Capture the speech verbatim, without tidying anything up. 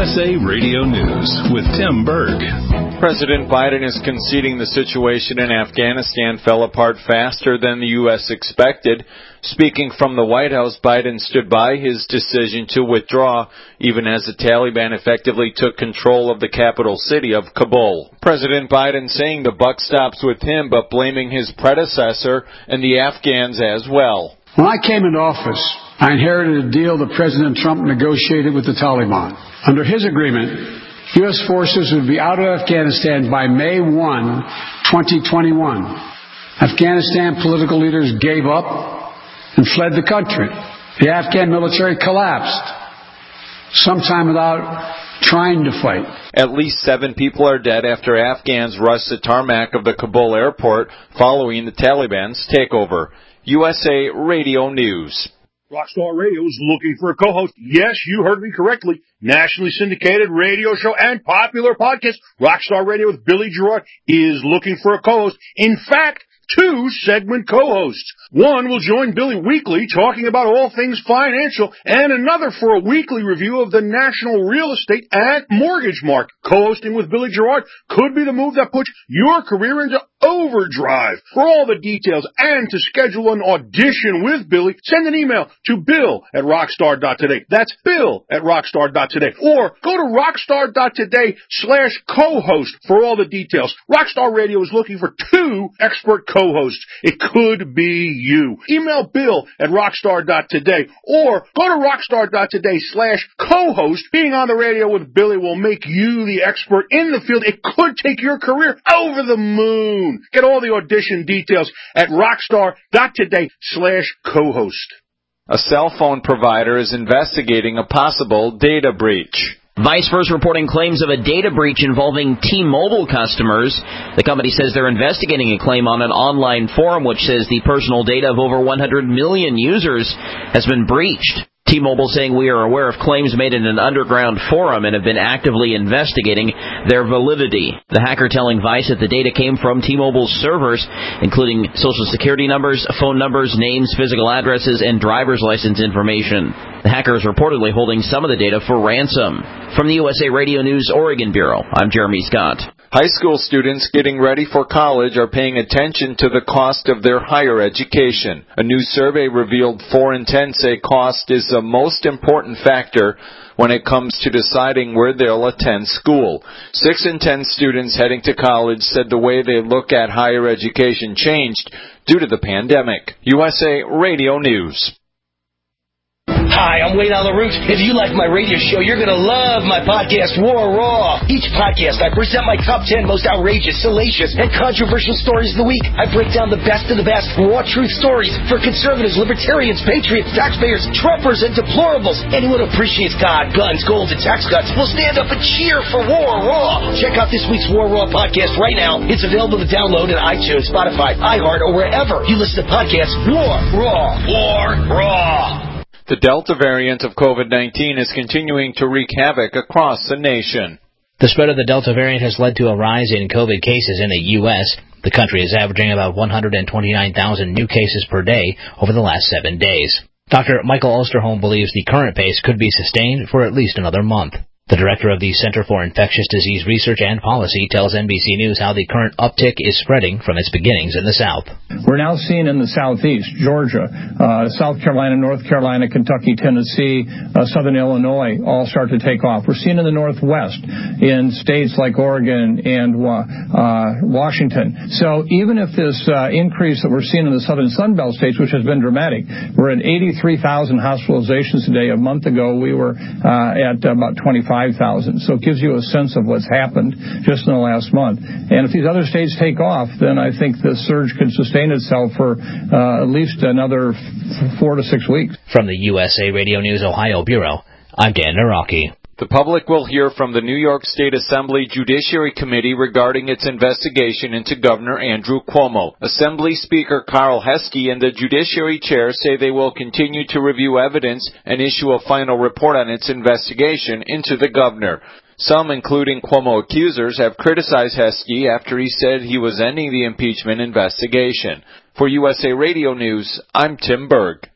S A Radio News with Tim Berg. President Biden is conceding the situation in Afghanistan fell apart faster than the U S expected. Speaking from the White House, Biden stood by his decision to withdraw, even as the Taliban effectively took control of the capital city of Kabul. President Biden saying the buck stops with him, but blaming his predecessor and the Afghans as well. When I came into office, I inherited a deal that President Trump negotiated with the Taliban. Under his agreement, U S forces would be out of Afghanistan by May first, twenty twenty-one. Afghanistan political leaders gave up and fled the country. The Afghan military collapsed, sometime without trying to fight. At least seven people are dead after Afghans rushed the tarmac of the Kabul airport following the Taliban's takeover. U S A Radio News. Rockstar Radio is looking for a co-host. Yes, you heard me correctly. Nationally syndicated radio show and popular podcast, Rockstar Radio with Billy Gerard, is looking for a co-host. In fact, two segment co-hosts. One will join Billy weekly talking about all things financial, and another for a weekly review of the national real estate and mortgage market. Co-hosting with Billy Gerard could be the move that puts your career into overdrive. For all the details and to schedule an audition with Billy, send an email to bill at rockstar dot today. That's bill at rockstar dot today. Or go to rockstar dot today slash co-host for all the details. Rockstar Radio is looking for two expert co-hosts. It could be you. Email bill at rockstar dot today or go to rockstar dot today slash co-host. Being on the radio with Billy will make you the expert in the field. It could take your career over the moon. Get all the audition details at rockstar dot today slash co-host. A cell phone provider is investigating a possible data breach. Vice first reporting claims of a data breach involving T-Mobile customers. The company says they're investigating a claim on an online forum which says the personal data of over one hundred million users has been breached. T-Mobile saying we are aware of claims made in an underground forum and have been actively investigating their validity. The hacker telling Vice that the data came from T-Mobile's servers, including social security numbers, phone numbers, names, physical addresses, and driver's license information. The hacker is reportedly holding some of the data for ransom. From the U S A Radio News Oregon Bureau, I'm Jeremy Scott. High school students getting ready for college are paying attention to the cost of their higher education. A new survey revealed four in ten say cost is the most important factor when it comes to deciding where they'll attend school. Six in ten students heading to college said the way they look at higher education changed due to the pandemic. U S A Radio News. Hi, I'm Wayne on the Roots. If you like my radio show, you're going to love my podcast, War Raw. Each podcast, I present my top ten most outrageous, salacious, and controversial stories of the week. I break down the best of the best raw truth stories for conservatives, libertarians, patriots, taxpayers, Trumpers, and deplorables. Anyone who appreciates God, guns, gold, and tax cuts will stand up and cheer for War Raw. Check out this week's War Raw podcast right now. It's available to download in iTunes, Spotify, iHeart, or wherever you listen to podcasts. War Raw. War Raw. The Delta variant of COVID nineteen is continuing to wreak havoc across the nation. The spread of the Delta variant has led to a rise in COVID cases in the U S. The country is averaging about one hundred twenty-nine thousand new cases per day over the last seven days. Doctor Michael Osterholm believes the current pace could be sustained for at least another month. The director of the Center for Infectious Disease Research and Policy tells N B C News how the current uptick is spreading from its beginnings in the South. We're now seeing in the Southeast, Georgia, uh, South Carolina, North Carolina, Kentucky, Tennessee, uh, Southern Illinois all start to take off. We're seeing in the Northwest in states like Oregon and uh, Washington. So even if this uh, increase that we're seeing in the Southern Sun Belt states, which has been dramatic, we're at eighty-three thousand hospitalizations today. A month ago, we were uh, at about twenty-five thousand. So it gives you a sense of what's happened just in the last month. And if these other states take off, then I think the surge could sustain itself for uh, at least another f- four to six weeks. From the U S A Radio News Ohio Bureau, I'm Dan Naraki. The public will hear from the New York State Assembly Judiciary Committee regarding its investigation into Governor Andrew Cuomo. Assembly Speaker Carl Heske and the Judiciary Chair say they will continue to review evidence and issue a final report on its investigation into the governor. Some, including Cuomo accusers, have criticized Heske after he said he was ending the impeachment investigation. For U S A Radio News, I'm Tim Berg.